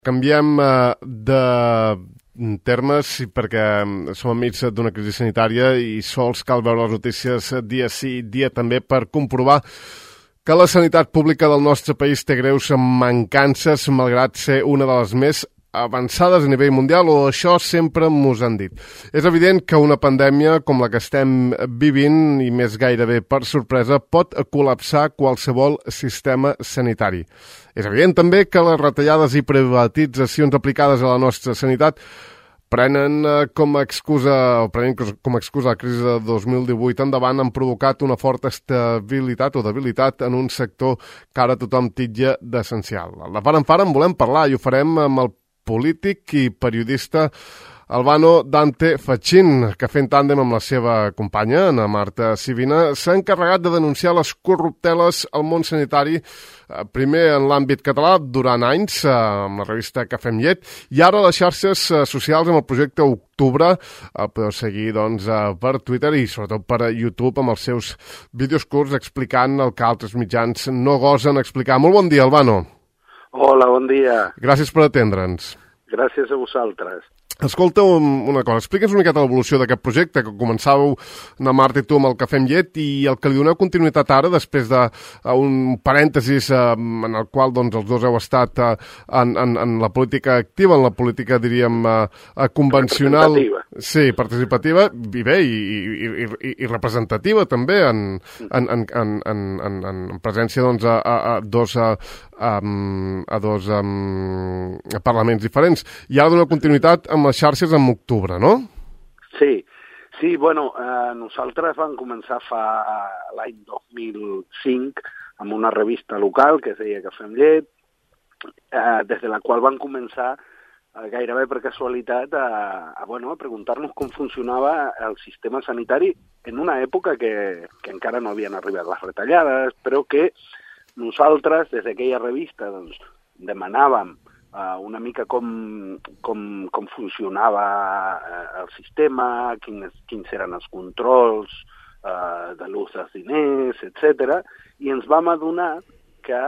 Canviem de termes perquè som enmig d'una crisi sanitària i sols cal veure les notícies dia sí, dia també per comprovar que la sanitat pública del nostre país té greus mancances, malgrat ser una de les més avançades a nivell mundial, o això sempre mos han dit. És evident que una pandèmia com la que estem vivint, i més gairebé per sorpresa, pot col·lapsar qualsevol sistema sanitari. És evident també que les retallades i privatitzacions aplicades a la nostra sanitat prenen com a excusa la crisi de 2018 endavant, han provocat una forta estabilitat o debilitat en un sector que ara tothom titlla d'essencial. De part en part en volem parlar i ho farem amb el polític i periodista Albano Dante Fachin, que fent tàndem amb la seva companya, Ana Marta Sivina, s'ha encarregat de denunciar les corrupteles al món sanitari, primer en l'àmbit català, durant anys, amb la revista Cafè amb Llet, i ara a les xarxes socials amb el projecte Octubre. El podeu seguir doncs, per Twitter i sobretot per YouTube amb els seus vídeos curts explicant el que altres mitjans no gosen explicar. Molt bon dia, Albano. Hola, bon dia. Gràcies per atendre'ns. Gràcies a vosaltres. Escolta una cosa, explica'ns una miqueta l'evolució d'aquest projecte, que començàveu, Ana Marta i tu, amb el Cafè amb Llet, i el que li doneu continuïtat ara, després d'un parèntesis en el qual doncs, els dos heu estat en la política activa, en la política, diríem, convencional. Sí, participativa, i bé, i representativa també, en presència doncs, a dos parlaments diferents. I ara doneu continuïtat amb les xarxes en octubre, no? Sí, bueno, nosaltres vam començar fa l'any 2005 amb una revista local que es deia Cafè amb Llet, des de la qual vam començar gairebé per casualitat a preguntar-nos com funcionava el sistema sanitari en una època que encara no havien arribat les retallades, però que nosaltres, des d'aquella revista, doncs, demanàvem una mica com funcionava el sistema, quins eren els controls de l'ús dels diners, etc. I ens vam adonar que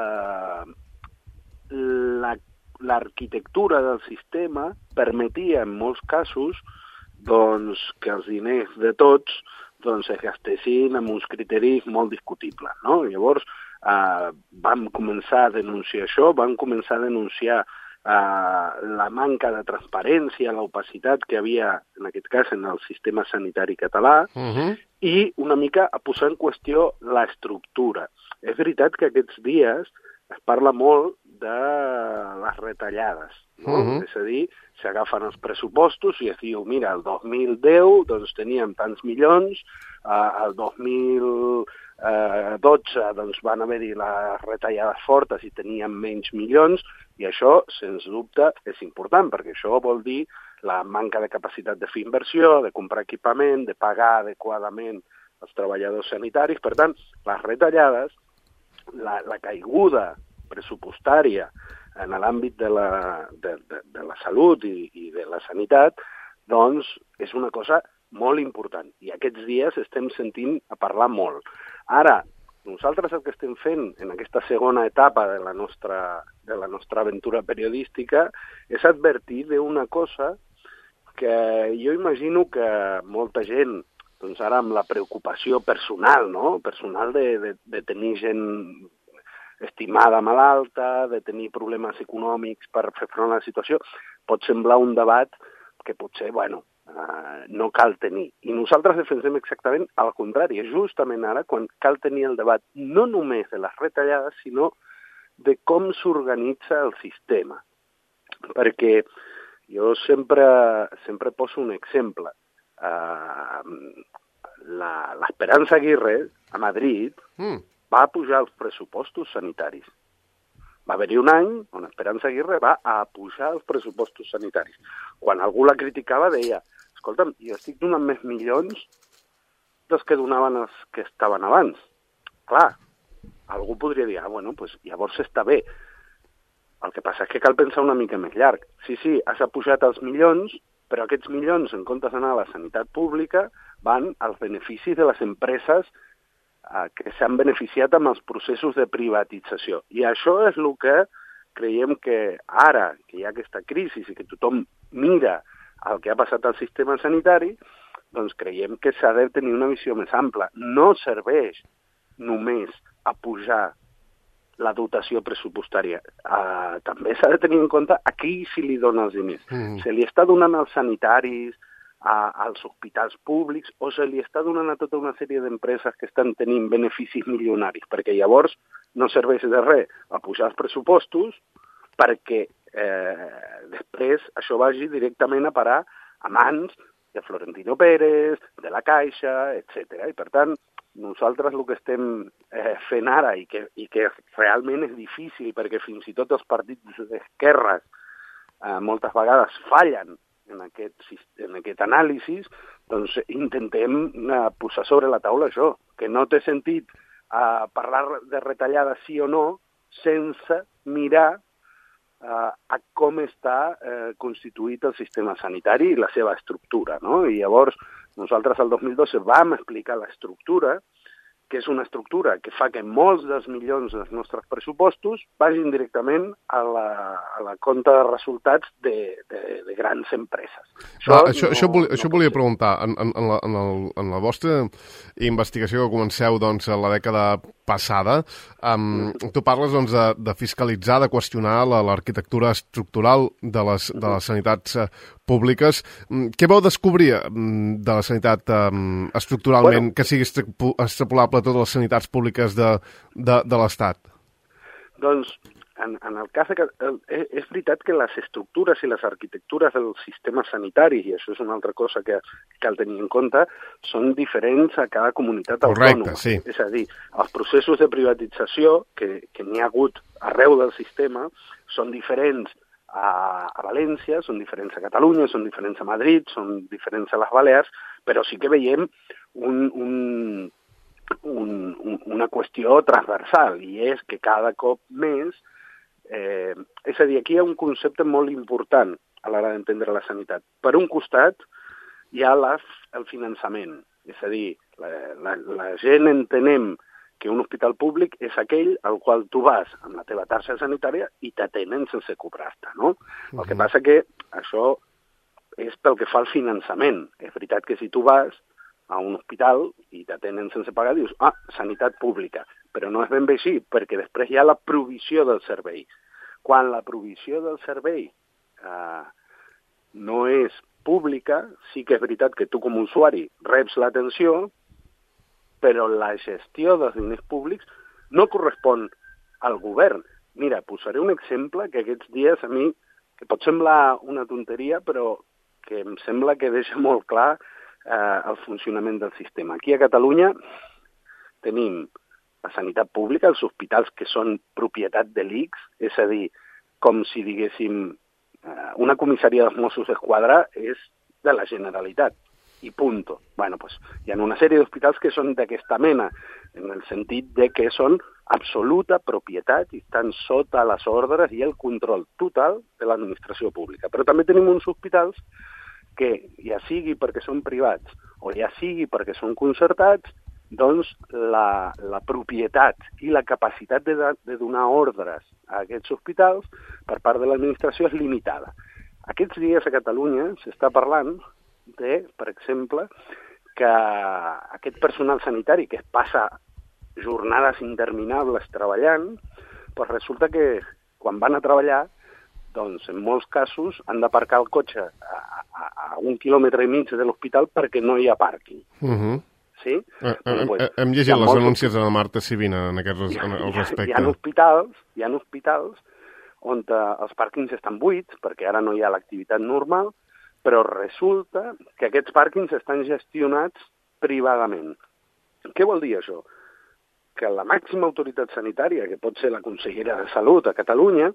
l'arquitectura del sistema permetia en molts casos doncs, que els diners de tots doncs, es gastessin amb uns criteris molt discutibles, no? Llavors vam començar a denunciar això, vam començar a denunciar la manca de transparència, l'opacitat que havia, en aquest cas, en el sistema sanitari català, i una mica a posar en qüestió l'estructura. És veritat que aquests dies es parla molt de les retallades, no? És a dir, s'agafen els pressupostos i es diu, mira, el 2010 doncs, teníem tants milions, el 2012 doncs, van haver-hi les retallades fortes i teníem menys milions, i això, sens dubte, és important, perquè això vol dir la manca de capacitat de fer inversió, de comprar equipament, de pagar adequadament els treballadors sanitaris. Per tant, les retallades, la caiguda pressupostària en l'àmbit de la salut i de la sanitat, doncs és una cosa molt important. I aquests dies estem sentint a parlar molt. Ara, nosaltres el que estem fent en aquesta segona etapa de la nostra aventura periodística és advertir d'una cosa que jo imagino que molta gent, doncs ara amb la preocupació personal, no? Personal de tenir gent estimada malalta, de tenir problemes econòmics per fer front a la situació, pot semblar un debat que potser, no cal tenir. I nosaltres defensem exactament al contrari, justament ara, quan cal tenir el debat no només de les retallades, sinó de com s'organitza el sistema. Perquè jo sempre poso un exemple. L'Esperanza Aguirre, a Madrid, va pujar els pressupostos sanitaris. Va haver-hi un any on Esperanza Aguirre va pujar els pressupostos sanitaris. Quan algú la criticava deia, escolta'm, jo estic donant més milions dels que donaven els que estaven abans. Clar, algú podria dir, doncs llavors està bé. El que passa és que cal pensar una mica més llarg. Sí, has pujat els milions, però aquests milions, en comptes d'anar a la sanitat pública, van als beneficis de les empreses que s'han beneficiat amb els processos de privatització. I això és el que creiem que ara que hi ha aquesta crisi i que tothom mira el que ha passat al sistema sanitari, doncs creiem que s'ha de tenir una visió més ampla. No serveix només a pujar la dotació pressupostària. També s'ha de tenir en compte a qui se li dona els diners. Se li està donant als sanitaris, als hospitals públics, o se li està donant a tota una sèrie d'empreses que estan tenint beneficis milionaris, perquè llavors no serveix de res a pujar els pressupostos perquè després això vagi directament a parar a mans de Florentino Pérez, de la Caixa, etc. I per tant, nosaltres el que estem fent ara i que realment és difícil perquè fins i tot els partits d'esquerres moltes vegades fallen en aquest anàlisi, doncs intentem posar sobre la taula això, que no té sentit parlar de retallades sí o no sense mirar a com està constituït el sistema sanitari i la seva estructura, no? I llavors nosaltres el 2012 vam explicar l'estructura, que és una estructura que fa que molts dels milions dels nostres pressupostos vagin directament a la compte de resultats de grans empreses. Això volia preguntar. En la vostra investigació que comenceu doncs, a la dècada passada, tu parles doncs, de fiscalitzar, de qüestionar l'arquitectura estructural de les sanitats públiques. Què vau descobrir de la sanitat estructuralment que sigui extrapolable a totes les sanitats públiques de l'Estat? Doncs, en el cas que és veritat que les estructures i les arquitectures del sistema sanitari, i això és una altra cosa que cal tenir en compte, són diferents a cada comunitat autònoma. Sí. És a dir, els processos de privatització que n'hi ha hagut arreu del sistema són diferents a València, són diferents a Catalunya, són diferents a Madrid, són diferents a les Balears, però sí que veiem una qüestió transversal, i és que cada cop més, és a dir, aquí hi ha un concepte molt important a l'hora d'entendre la sanitat. Per un costat hi ha el finançament, és a dir, la gent entenem que un hospital públic és aquell al qual tu vas amb la teva targeta sanitària i t'atenen sense cobrar-te, no? El que passa que això és pel que fa al finançament. És veritat que si tu vas a un hospital i t'atenen sense pagar, dius, sanitat pública, però no és ben bé així, perquè després hi ha la provisió del servei. Quan la provisió del servei no és pública, sí que és veritat que tu com a usuari reps l'atenció, però la gestió dels diners públics no correspon al govern. Mira, posaré un exemple que aquests dies a mi, que pot semblar una tonteria, però que em sembla que deixa molt clar el funcionament del sistema. Aquí a Catalunya tenim la sanitat pública, els hospitals que són propietat de l'ICS, és a dir, com si diguéssim una comissaria dels Mossos d'Esquadra és de la Generalitat. I punto. Bueno, pues hi ha una sèrie d'hospitals que són d'aquesta mena, en el sentit de que són absoluta propietat i estan sota les ordres i el control total de l'administració pública. Però també tenim uns hospitals que, ja sigui perquè són privats o ja sigui perquè són concertats, doncs la propietat i la capacitat de donar ordres a aquests hospitals per part de l'administració és limitada. Aquests dies a Catalunya s'està parlant de, per exemple, que aquest personal sanitari que es passa jornades interminables treballant, doncs resulta que quan van a treballar, doncs en molts casos han d'aparcar el cotxe a 1,5 quilòmetres de l'hospital perquè no hi ha pàrquing. Sí? Hem llegit les anúncies de la Marta Sibina en aquest respecte. Hi ha hospitals on els pàrquings estan buits, perquè ara no hi ha l'activitat normal, però resulta que aquests pàrquings estan gestionats privadament. Què vol dir això? Que la màxima autoritat sanitària, que pot ser la consellera de Salut a Catalunya,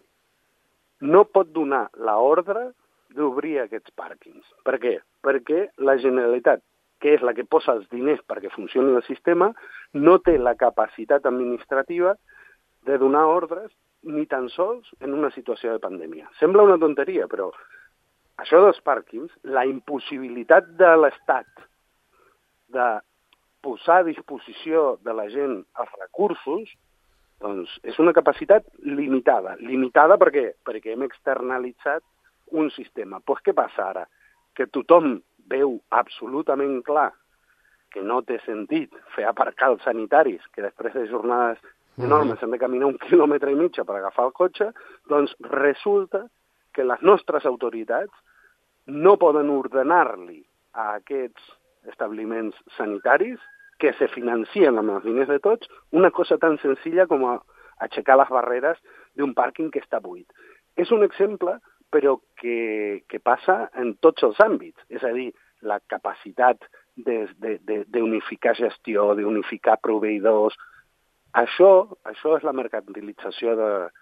no pot donar l'ordre d'obrir aquests pàrquings. Per què? Perquè la Generalitat, que és la que posa els diners perquè funcioni el sistema, no té la capacitat administrativa de donar ordres ni tan sols en una situació de pandèmia. Sembla una tonteria, però això dels pàrquings, la impossibilitat de l'Estat de posar a disposició de la gent els recursos, Doncs és una capacitat limitada. Limitada per què? Perquè hem externalitzat un sistema. Doncs què passa ara? Que tothom veu absolutament clar que no té sentit fer aparcar els sanitaris, que després de jornades enormes han de caminar 1,5 quilòmetres per agafar el cotxe, doncs resulta que les nostres autoritats no poden ordenar-li a aquests establiments sanitaris que se financien amb els diners de tots una cosa tan senzilla com aixecar les barreres d'un pàrquing que està buit. És un exemple, però que passa en tots els àmbits. És a dir, la capacitat d'unificar gestió, d'unificar proveïdors. Això és la mercantilització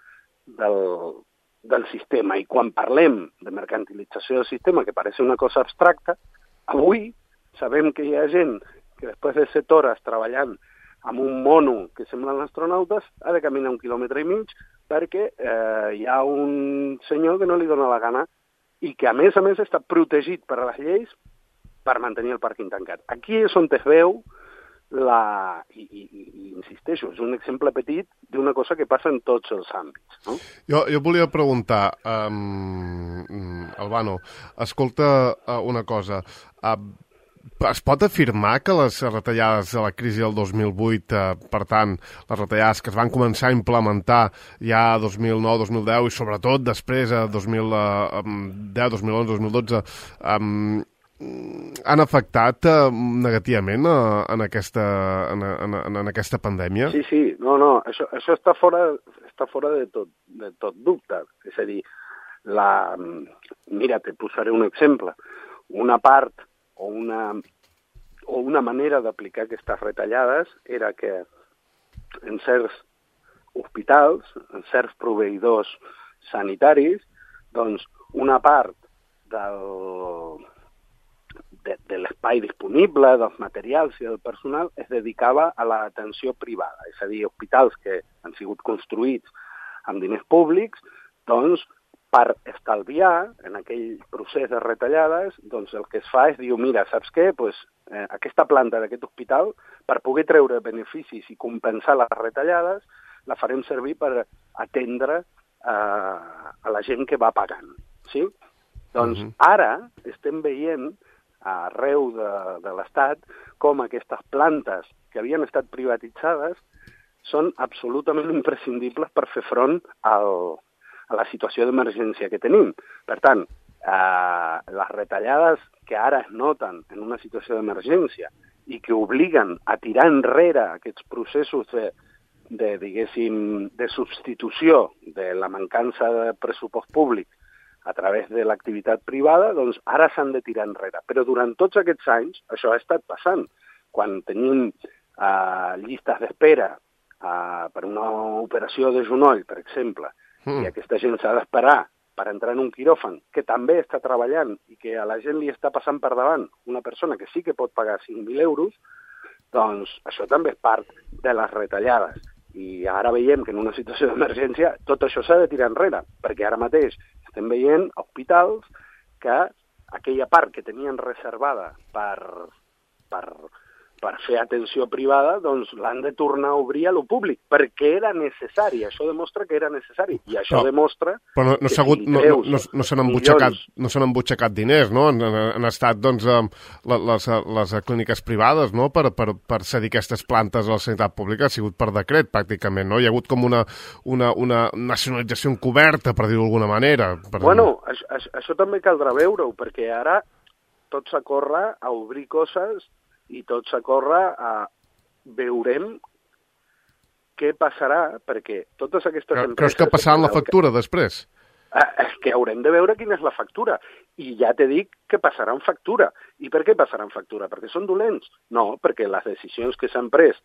del sistema. I quan parlem de mercantilització del sistema, que pareix una cosa abstracta, avui sabem que hi ha gent que després de 7 hores treballant amb un mono que semblen astronautes ha de caminar 1,5 quilòmetres perquè hi ha un senyor que no li dona la gana i que a més està protegit per les lleis per mantenir el pàrquing tancat. Aquí és on es veu i insisteixo, és un exemple petit d'una cosa que passa en tots els àmbits. No? Jo volia preguntar, Albano, escolta una cosa, es pot afirmar que les retallades de la crisi del 2008, per tant, les retallades que es van començar a implementar ja a 2009, 2010 i sobretot després a 2010, 2011, 2012, han afectat negativament en aquesta pandèmia? Sí, no, això està fora de tot dubte. És a dir, mira, te posaré un exemple. Una part o una manera d'aplicar aquestes retallades era que en certs hospitals, en certs proveïdors sanitaris, doncs una part de l'espai disponible, dels materials i del personal es dedicava a l'atenció privada, és a dir, hospitals que han sigut construïts amb diners públics, doncs per estalviar en aquell procés de retallades, doncs el que es fa és dir, mira, saps què? Pues, aquesta planta d'aquest hospital, per poder treure beneficis i compensar les retallades, la farem servir per atendre a la gent que va pagant. Sí? Doncs ara estem veient arreu de l'Estat com aquestes plantes que havien estat privatitzades són absolutament imprescindibles per fer front a la situació d'emergència que tenim. Per tant, les retallades que ara es noten en una situació d'emergència i que obliguen a tirar enrere aquests processos de substitució de la mancança de pressupost públic a través de l'activitat privada, doncs ara s'han de tirar enrere. Però durant tots aquests anys això ha estat passant. Quan tenim llistes d'espera per una operació de genoll, per exemple, i aquesta gent s'ha d'esperar per entrar en un quiròfan, que també està treballant i que a la gent li està passant per davant una persona que sí que pot pagar 5.000 euros, doncs això també és part de les retallades. I ara veiem que en una situació d'emergència tot això s'ha de tirar enrere, perquè ara mateix estem veient hospitals que aquella part que tenien reservada per fer atenció privada, doncs l'han de tornar a obrir a lo públic, perquè era necessari, això demostra que era necessari, i això demostra... Però no s'han embutxacat diners, no? Han estat, doncs, les clíniques privades, no?, per cedir aquestes plantes a la sanitat pública, ha sigut per decret, pràcticament, no? Hi ha hagut com una nacionalització encoberta, per dir-ho d'alguna manera. Bueno, això també caldrà veure-ho, perquè ara tot s'acorre a obrir coses i tot s'acorre a veurem què passarà, perquè totes aquestes empreses... Creus que passaran la factura després? És que haurem de veure quina és la factura. I ja te dic que passaran factura. I per què passaran factura? Perquè són dolents? No, perquè les decisions que s'han pres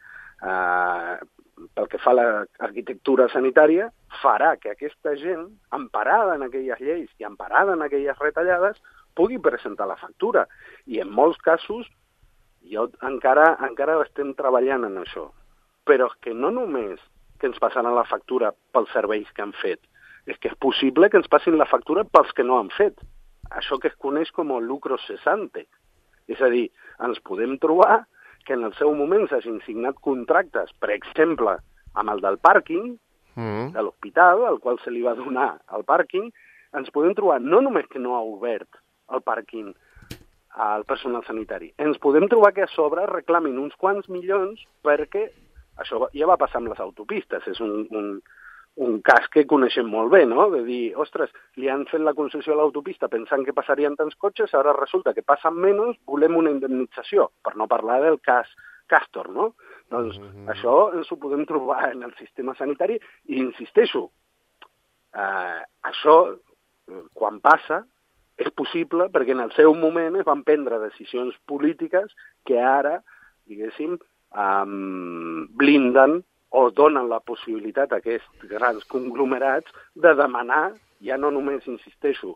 pel que fa a l'arquitectura sanitària farà que aquesta gent, emparada en aquelles lleis i emparada en aquelles retallades, pugui presentar la factura. I en molts casos encara estem treballant en això. Però és que no només que ens passaran la factura pels serveis que han fet, és que és possible que ens passin la factura pels que no han fet. Això que es coneix com a lucro cessante. És a dir, ens podem trobar que en el seu moment s'hagin signat contractes, per exemple, amb el del pàrquing, de l'hospital, al qual se li va donar el pàrquing, ens podem trobar no només que no ha obert el pàrquing al personal sanitari, ens podem trobar que a sobre reclamin uns quants milions perquè això ja va passar amb les autopistes, és un cas que coneixem molt bé, no? De dir, ostres, li han fet la concessió a l'autopista pensant que passarien tants cotxes, ara resulta que passen menys, volem una indemnització, per no parlar del cas Castor, no? Doncs això ens ho podem trobar en el sistema sanitari i insisteixo, això, quan passa, és possible perquè en el seu moment es van prendre decisions polítiques que ara, diguéssim, blinden o donen la possibilitat a aquests grans conglomerats de demanar, ja no només, insisteixo,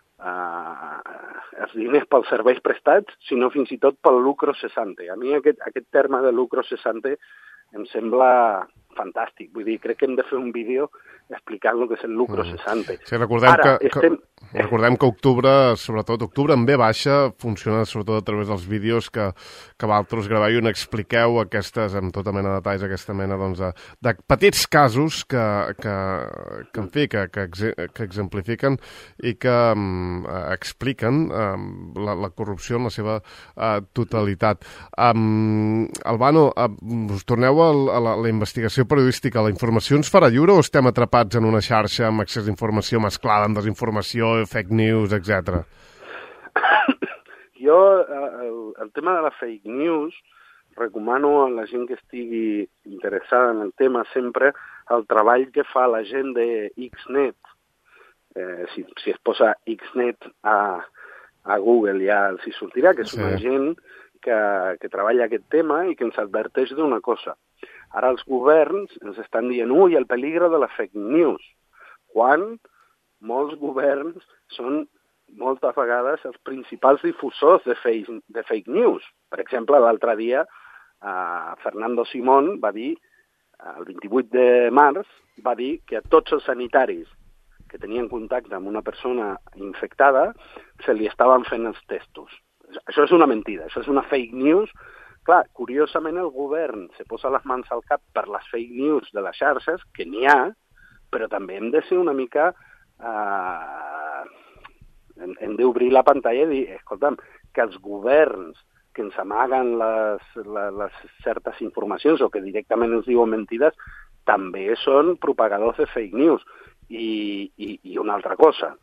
els diners pels serveis prestats, sinó fins i tot pel lucro cesante. A mi aquest terme de lucro cesante em sembla fantàstic. Vull dir, crec que hem de fer un vídeo explicant el que és el lucro cesante. Sí, recordem que octubre, sobretot octubre en V baixa, funciona sobretot a través dels vídeos que vosaltres graveu i on expliqueu aquestes, amb tota mena de detalls, aquesta mena de petits casos que en fi, que exemplifiquen i que expliquen la corrupció en la seva totalitat. Albano, us torneu a la investigació periodística. La informació ens farà lliure o estem atrapats en una xarxa amb accés d'informació mesclada amb desinformació, fake news, etc. Jo, el tema de la fake news, recomano a la gent que estigui interessada en el tema sempre el treball que fa la gent de Xnet. Si es posa Xnet a Google ja els hi sortirà, que és una gent que treballa aquest tema i que ens adverteix d'una cosa. Ara els governs ens estan dient el peligre de la fake news, quan molts governs són moltes vegades els principals difusors de fake news. Per exemple, l'altre dia Fernando Simón va dir, el 28 de març, va dir que a tots els sanitaris que tenien contacte amb una persona infectada se li estaven fent els testos. Això és una mentida, això és una fake news. Clar, curiosament el govern se posa les mans al cap per les fake news de les xarxes, que n'hi ha, però també hem de ser una mica... hem d'obrir la pantalla i dir, escolta'm, que els governs que ens amaguen les certes informacions o que directament ens diuen mentides també són propagadors de fake news. I una altra cosa,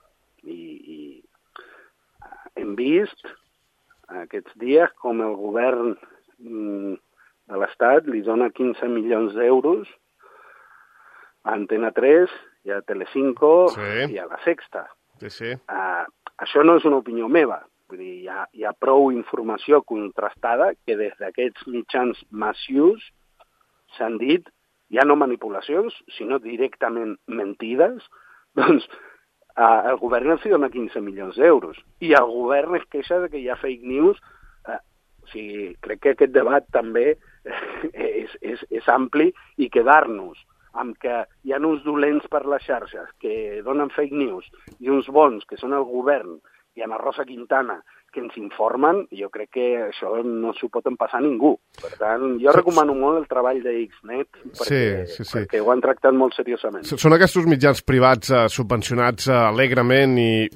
hem vist aquests dies com el govern de l'Estat li dona 15 milions d'euros a Antena 3 i a Telecinco i a La Sexta. Sí. Això no és una opinió meva. Vull dir, hi ha prou informació contrastada que des d'aquests mitjans massius s'han dit ja no manipulacions, sinó directament mentides, doncs el govern els dona 15 milions d'euros. I el govern es queixa de que hi ha fake news. Crec que aquest debat també és ampli i quedar-nos amb que hi ha uns dolents per les xarxes que donen fake news i uns bons que són el govern i Ana Rosa Quintana que ens informen, jo crec que això no s'ho pot empassar ningú. Per tant, jo recomano molt el treball de Xnet perquè ho han tractat molt seriosament. Són aquests mitjans privats subvencionats alegrement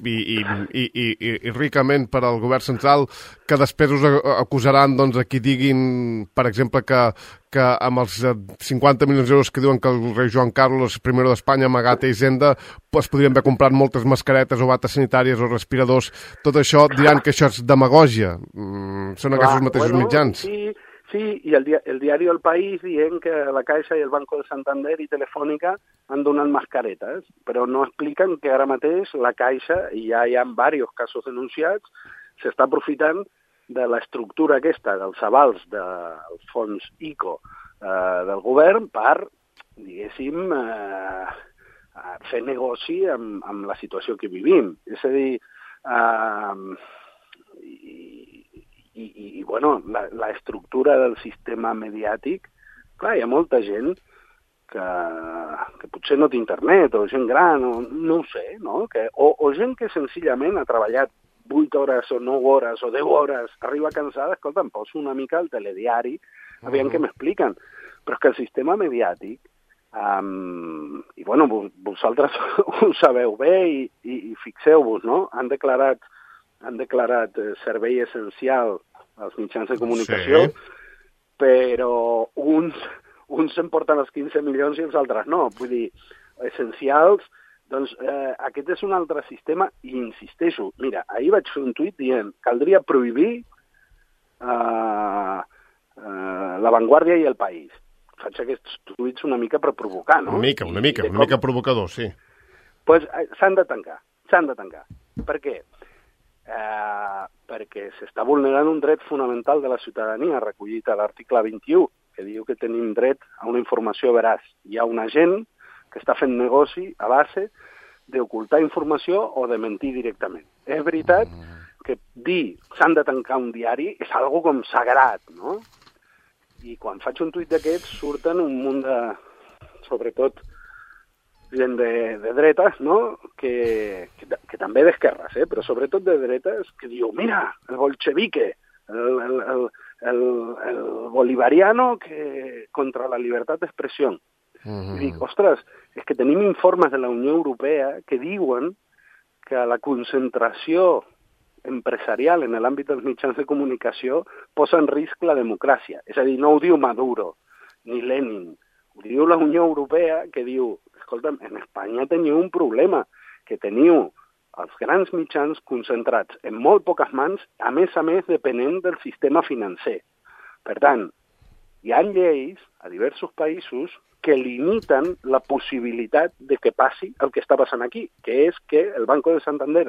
i ricament per al govern central que després us acusaran a qui diguin, per exemple, que amb els 50 milions d'euros que diuen que el rei Joan Carlos I d'Espanya ha amagat a Hisenda es podrien haver comprat moltes mascaretes o bates sanitàries o respiradors. Tot això diran que això és demagògia. Són aquests mateixos mitjans. Sí, i el diari El País dient que la Caixa i el Banco de Santander i Telefònica han donat mascaretes, però no expliquen que ara mateix la Caixa, i ja hi ha diversos casos denunciats, s'està aprofitant de l'estructura aquesta dels avals dels fons ICO del govern per, diguéssim, fer negoci amb la situació que vivim. És a dir, l'estructura del sistema mediàtic, clar, hi ha molta gent que potser no té internet, o gent gran, o no ho sé, no? O gent que senzillament ha treballat 8 hores o 9 hores o 10 hores, arriba cansada, escolta, em poso una mica al telediari, aviam què m'expliquen. Però és que el sistema mediàtic I bueno, vosaltres ho sabeu bé i fixeu-vos, no? Han declarat servei essencial als mitjans de comunicació, però uns s'emporten els 15 milions i els altres no. Vull dir, essencials, doncs aquest és un altre sistema i insisteixo. Mira, ahir vaig fer un tuit dient caldria prohibir La Vanguardia i El País. Faig aquests tuits una mica per provocar, no? Una mica provocador, sí. Doncs s'han de tancar. Per què? Perquè s'està vulnerant un dret fonamental de la ciutadania recollit a l'article 21, que diu que tenim dret a una informació veraç. Hi ha una gent que està fent negoci a base d'ocultar informació o de mentir directament. És veritat que dir s'han de tancar un diari és algo com sagrat, no? I quan faig un tuit d'aquests surten un munt de, sobretot, gent de dretes, no? Que també d'esquerres, però sobretot de dretes, que diu, mira, el bolchevique, el bolivariano que contra la llibertat d'expressió. I dic, ostres, és que tenim informes de la Unió Europea que diuen que la concentració empresarial en l'àmbit dels mitjans de comunicació posa en risc la democràcia. És a dir, no ho diu Maduro ni Lenin, ho diu la Unió Europea, que diu, escolta'm, en Espanya teniu un problema, que teniu els grans mitjans concentrats en molt poques mans, a més depenent del sistema financer. Per tant, hi ha lleis a diversos països que limiten la possibilitat de que passi el que està passant aquí, que és que el Banco de Santander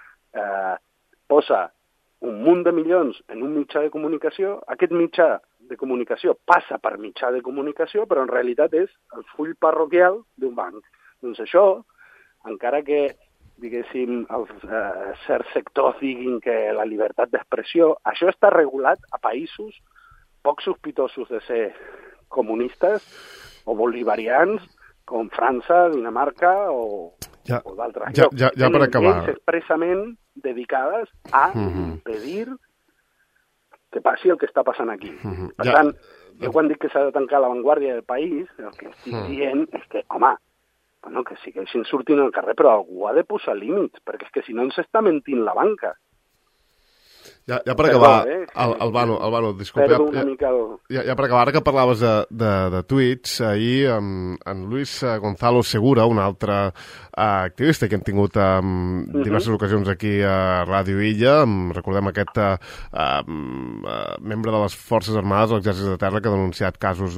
posa un munt de milions en un mitjà de comunicació, aquest mitjà de comunicació passa per mitjà de comunicació, però en realitat és el full parroquial d'un banc. Doncs això, encara que, diguéssim, els certs sectors diguin que la llibertat d'expressió, això està regulat a països poc sospitosos de ser comunistes o bolivarians, com França, Dinamarca o d'altres llocs. Ja per acabar. Lleis expressament dedicades a impedir que passi el que està passant aquí. Per tant, jo quan dic que s'ha de tancar La Vanguardia del País, el que estic dient és que, home, bueno, que segueixin sortint al carrer, però algú ha de posar límits, perquè és que si no ens està mentint la banca. Ja per acabar, Albano, disculpa. Perdo una mica Ja per acabar, ara que parlaves de tuits, ahir en Luis Gonzalo Segura, un altre activista que hem tingut en diverses ocasions aquí a Ràdio Illa, recordem aquest membre de les Forces Armades de l'Exèrcit de Terra que ha denunciat casos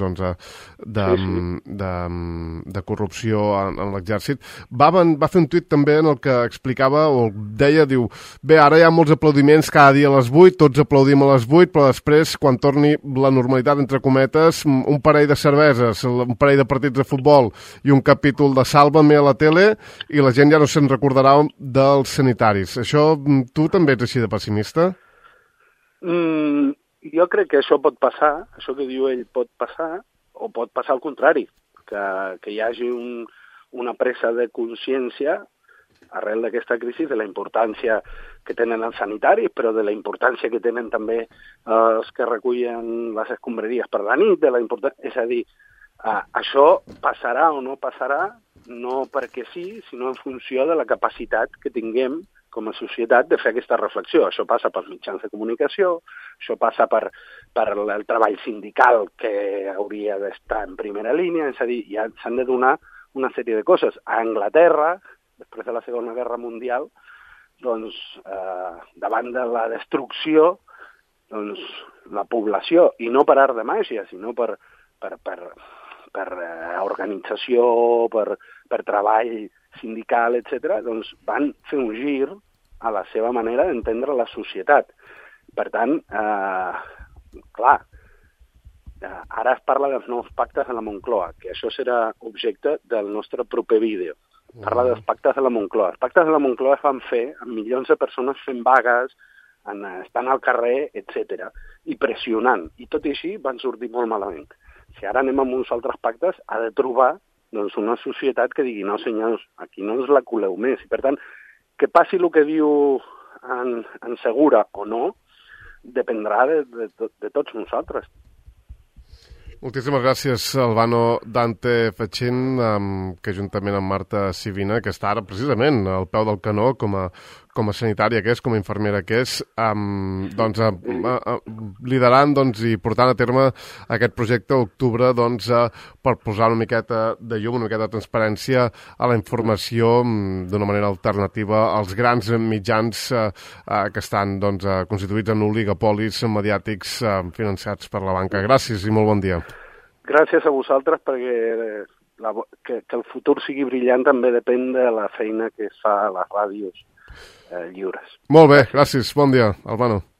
de corrupció en l'exèrcit, va fer un tuit també en el que explicava o deia, diu, bé, ara hi ha molts aplaudiments cada dia a les 8, tots aplaudim a les 8, però després, quan torni la normalitat, entre cometes, un parell de cerveses, un parell de partits de futbol i un capítol de Sálvame a la tele i la gent ja no se'n recordarà dels sanitaris. Això, tu també ets així de pessimista? Jo crec que això pot passar, això que diu ell pot passar, o pot passar al contrari, que hi hagi una presa de consciència arrel d'aquesta crisi de la importància que tenen els sanitaris, però de la importància que tenen també els que recullen les escombraries per la nit, és a dir, això passarà o no passarà, no perquè sí, sinó en funció de la capacitat que tinguem com a societat de fer aquesta reflexió. Això passa pels mitjans de comunicació, això passa per el treball sindical que hauria d'estar en primera línia, és a dir, ja s'han de donar una sèrie de coses. A Anglaterra, després de la Segona Guerra Mundial, doncs, davant de la destrucció, doncs, la població, i no per art de màgia, sinó per organització, per treball sindical, etc., doncs van fer un gir a la seva manera d'entendre la societat. Per tant, clar, ara es parla dels nous pactes a la Moncloa, que això serà objecte del nostre proper vídeo. Parla dels pactes de la Moncloa. Els pactes de la Moncloa es van fer amb milions de persones fent vagues, estant al carrer, etc. i pressionant. I tot i així van sortir molt malament. Si ara anem amb uns altres pactes, ha de trobar doncs, una societat que digui, no senyors, aquí no ens la coleu més. I per tant, que passi el que diu en Segura o no, dependrà de tots nosaltres. Moltíssimes gràcies, Albano Dante Fachin, que juntament amb Marta Sivina, que està ara precisament al peu del canó com a sanitària que és, com a infermera que és, liderant i portant a terme aquest projecte a octubre per posar una miqueta de llum, una miqueta de transparència a la informació d'una manera alternativa als grans mitjans que estan constituïts en oligopolis mediàtics financiats per la banca. Gràcies i molt bon dia. Gràcies a vosaltres, perquè que el futur sigui brillant també depèn de la feina que es fa a les ràdios lliures. Molt bé, gràcies. Bon dia, Albano.